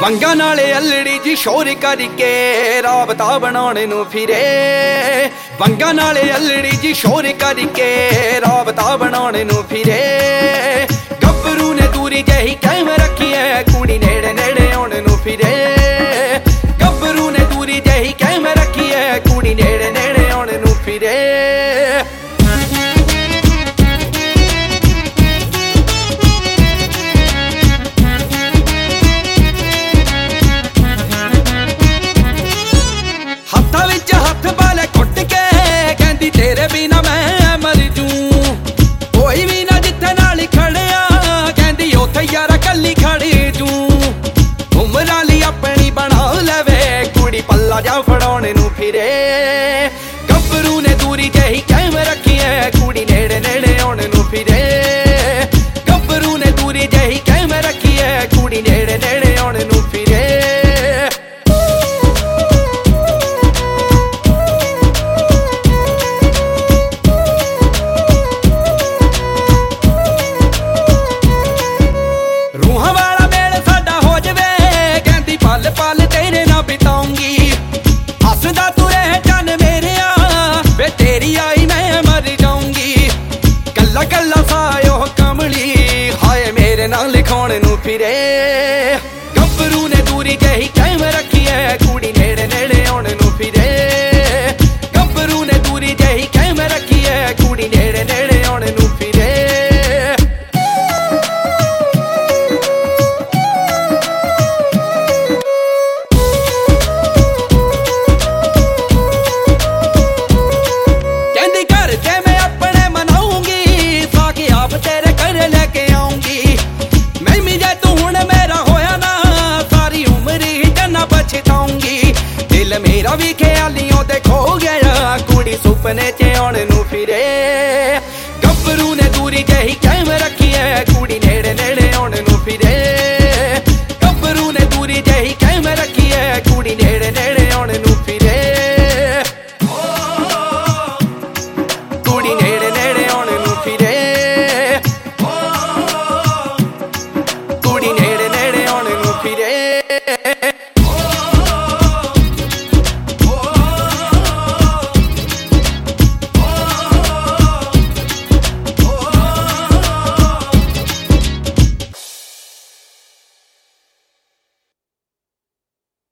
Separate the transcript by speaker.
Speaker 1: ਵੰਗਾਂ ਨਾਲੇ ਅਲੜੀ ਜੀ ਸ਼ੋਰ ਕਰਕੇ ਰਾਬਤਾ ਬਣਾਉਣ ਨੂੰ ਫਿਰੇ। ਵੰਗਾਂ ਨਾਲੇ ਅਲੜੀ ਜੀ ਸ਼ੋਰ ਕਰਕੇ ਰਾਬਤਾ ਬਣਾਉਣ ਨੂੰ ਫਿਰੇ। ਗੱਭਰੂ ਨੇ ਦੂਰੀ ਜਿਹੀ ਕਾਇਮ ਰੱਖੀ ਐ, ਕੁੜੀ ਨੇੜੇ ਨੇੜੇ ਆਉਣ ਨੂੰ ਫਿਰੇ। ਗੱਭਰੂ ਨੇ ਦੂਰੀ ਜਿਹੀ ਕਾਇਮ ਰੱਖੀ ਐ, ਕੁੜੀ ਨੇੜੇ ਨੇੜੇ ਆਉਣ ਨੂੰ ਫਿਰੇ। ਹੱਥਾਂ ਵਿੱਚ ਹੱਥ ਵਾਲੇ ਘੁੱਟ ਕੇ ਕਹਿੰਦੀ ਤੇਰੇ ਬਿਨਾ ਮੈਂ ਮਰ ਜੂ। ਕੋਈ ਵੀ ਨਾ ਜਿੱਥੇ ਨਾਲ ਖੜਿਆ ਕਹਿੰਦੀ ਉੱਥੇ ਯਾਰਾ ਕੱਲੀ ਖੜੀ ਜੂ। ਉਮਰਾਂ ਲਈ ਆਪਣੀ ਬਣਾ ਲਵੇ ਕੁੜੀ ਪੱਲਾ ਜਾ ਫੜਾਉਣ ਨੂੰ ਫਿਰੇ। ਗੱਭਰੂ ਨੇ ਦੂਰੀ ਜਿਹੀ ਕਾਇਮ ਰੱਖੀ ਐ, ਕੁੜੀ ਨੇੜੇ ਨੇੜੇ ਆਉਣ ਨੂੰ ਫਿਰੇ। ਗੱਭਰੂ ਨੇ ਦੂਰੀ ਜਿਹੀ ਕਾਇਮ ਰੱਖੀ ਐ, ਕੁੜੀ ਨੇੜੇ ਨੇੜੇ ਆਉਣ ਨੂੰ ਫਿਰੇ। ਰੂਹਾਂ ਵਾਲਾ ਮੇਲ ਸਾਡਾ ਹੋ ਜਵੇ ਕਹਿੰਦੀ ਪਲ ਪਲ ਤੇਰੇ ਨਾਲ ਬਿਤਾਉਂਗੀ। ਹੱਸਦਾ ਤੁਰੇ ਚੰਨ ਮੇਰਿਆ ਵੇ ਤੇਰੀ ਆਈ ਮੈਂ ਮਰ ਜਾਊਂਗੀ। ਕੱਲਾ ਕੱਲਾ ਸਾਇਓ ਕਮਲੀ ਹਾਏ ਮੇਰੇ ਨਾਲ ਲਿਖਾਉਣ ਨੂੰ ਫਿਰੇ। ਗੱਭਰੂ ਨੇ ਦੂਰੀ ਜਿਹੀ ਕਾਇਮ ਰੱਖੀ ਐ, ਕੁੜੀ ਨੇੜੇ ਨੇੜੇ ਆਉਣ ਨੂੰ ਫਿਰੇ। ਗੱਭਰੂ ਨੇ ਦੂਰੀ ਜਿਹੀ ਕਾਇਮ ਰੱਖੀ ਐ, ਕੁੜੀ ਨੇੜੇ ਨੇੜੇ ਆਉਣ ਨੂੰ ਫਿਰੇ। ਕਹਿੰਦੀ ਘਰ ਤੇ ਮੈਂ ਆਪਣੇ ਮਨਾਉਂਗੀ, ਸਾਕੇ ਆਪ ਤੇਰੇ ਘਰ ਲੈ ਕੇ ਆਉਂਗੀ। ਮੈਂ ਵੀ ਜੇ ਤੂੰ ਹੁਣ ਮੇਰਾ ਹੋਇਆ ਨਾ, ਸਾਰੀ ਉਮਰ ਹੀ ਜੰਨਾ ਪਛਤਾਉਂਗੀ। ਦਿਲ ਮੇਰਾ ਵੀ ਖਿਆਲੀਆਂ ਤੇ ਖੋ ਗਿਆ, ਕੁੜੀ ਸੁਪਨੇ ਚ ਆਉਣ ਨੂੰ